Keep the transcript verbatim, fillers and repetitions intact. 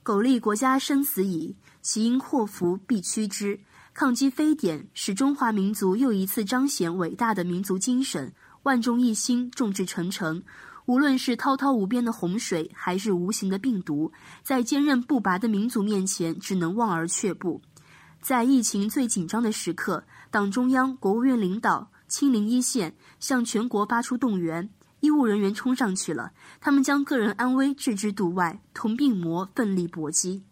苟利国家生死以，其因祸福必趋之。抗击非典，使中华民族又一次彰显伟大的民族精神，万众一心，众志成城。无论是滔滔无边的洪水，还是无形的病毒，在坚韧不拔的民族面前，只能望而却步。在疫情最紧张的时刻，党中央、国务院领导亲临一线，向全国发出动员。医务人员冲上去了，他们将个人安危置之度外，同病魔奋力搏击。